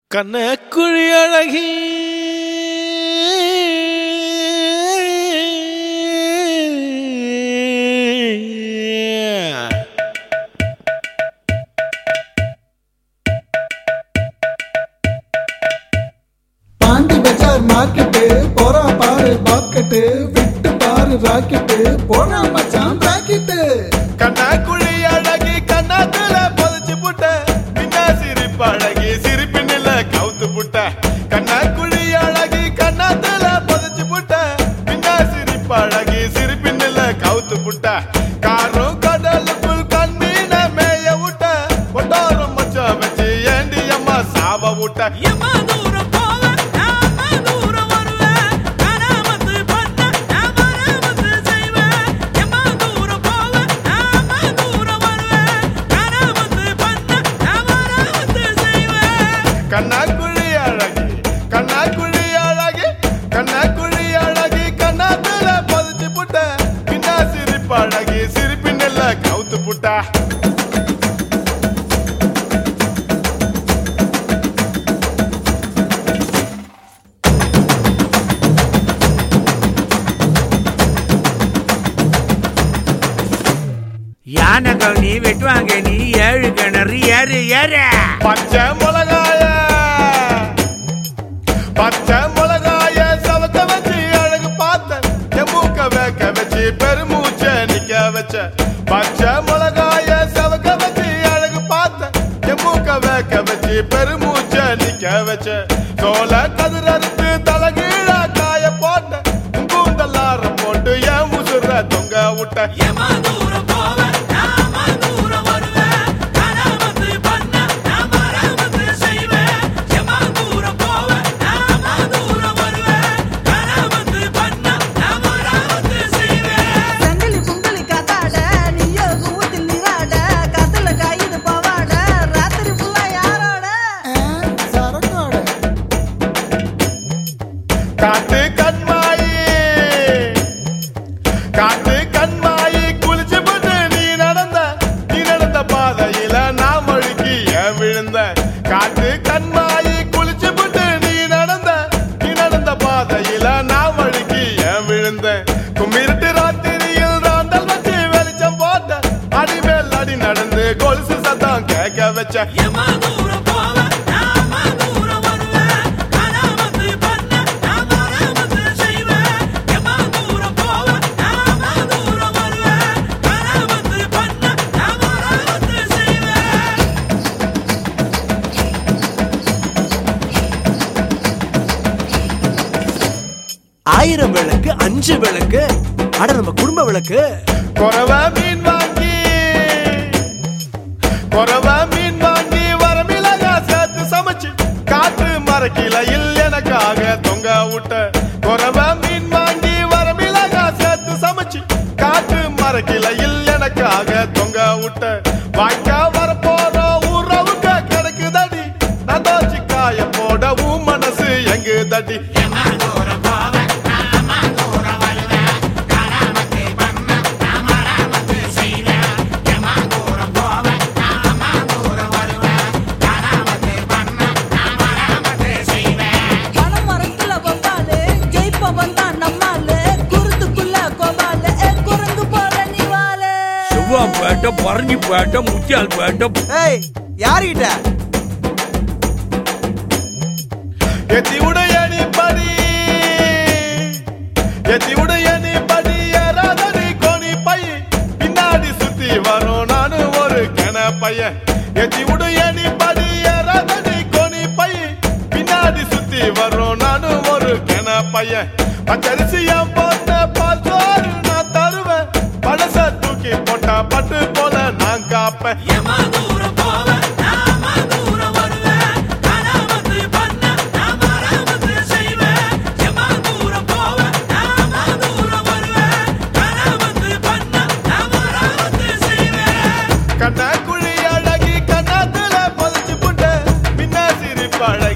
கண்ணக்குழி அழகி பாண்டி பஜார் மார்க்கெட்டு போறா பாரு பாக்கெட்டு விட்டு பாரு ராக்கெட்டு போனா மச்சான் ராக்கெட்டு. கண்ணக்குழி அழகி கண்ணாத்துல பொதிச்சு புட்ட பின்ன சிரிப்பு அழகி சிரிப்பினில கவுத்து புட்ட. கண்ணக்குழி அழகி கண்ணாத்துல பொதிச்சு புட்ட பின்ன சிரிப்பு அழகி சிரிப்பினில கவுத்து புட்ட. காரும் கடலுக்குள் கண்மீன மேய விட்ட ஒட்டாரம் மச்சம் வச்சு ஏண்டி அம்மா சாவ விட்ட. கண்ணாக்குழி அழகி கண்ணாக்குழி அழகி கண்ணாக்குழி அழகி கண்ணாத்துல பதிச்சு புட்ட பின்ன சிரிப்பு அழகி சிரிப்பினில கவுத்து புட்ட. யானை கவுனி வெட்டுவாங்க நீ ஏழு கிணறு ஏறு ஏறு. பச்சை மிளகாய பச்சை மிளகாய சவக்க வச்சு அழகு பார்த்த என் மூக்க வேக்க வச்சு பெருமூச்ச நிக்க வச்ச. பச்சை மிளகாய சவக்க வச்சு அழகு பார்த்த என் மூக்க வேக்க வச்சு பெருமூச்ச நிக்க வச்ச. சோள கதிரறுத்து தலகீழ காய போட்ட கூந்தல்லாரம் போட்டு என் உசுர தொங்க விட்ட. காட்டு கண்மாயி காட்டு கண்மாயி குளிச்சு போட்டு நீ நடந்த பாதையில நான் மழுக்கி ஏன் விழுந்த. காட்டு கண்மாயி குளிச்சு போட்டு நீ நடந்த பாதையில நான் மழுக்கி ஏன் விழுந்த. கும்மிருட்டு ராத்திரியில் ராந்தல் வச்சு வெளிச்சம் போட்ட அடிமேல் அடி நடந்து கொலுசு சத்தம் கேட்க வச்ச. ஆயிரம் விளக்கு அஞ்சு விளக்கு அட நம்ம குடும்ப விளக்கு. கொரவ மீன் வாங்கி வர மிளகா சேர்த்து சமைச்சு காட்டு மரக்கிளையில் எனக்காக தொங்க விட்ட. கொரவ மீன் வாங்கி வர மிளகா சேர்த்து சமைச்சு காட்டு மரக்கிளையில் எனக்காக தொங்க விட்ட. வாய்க்கா வர போற ஊரவுக்க கிடைக்குதடி நான் தோச்சு காய போட உன் மனசு எங்கு தடி. பேட்டை பறஞ்சி பேட்டை முத்தியால் பேட்டை. ஏய் யாருகிட்ட எத்தி உடைய நீ படி ஏறாதடி கோணி பைய பின்னாடி சுத்தி வரும் நானு ஒரு கென பையன். எத்தி உடைய நீ படி ஏறாதடி கோணி பைய பின்னாடி சுத்தி வரும் நானு ஒரு கென பையன். பச்சரிசியா போட்ட பால் சோறு நான் தருவேன் பழச தூக்கி போட்டா பட்டு போல நான் காப்பேன். கண்ணாக்குழி அழகி கண்ணாத்துல பதிச்சு புட்ட பின்ன சிரிப்பு அழகி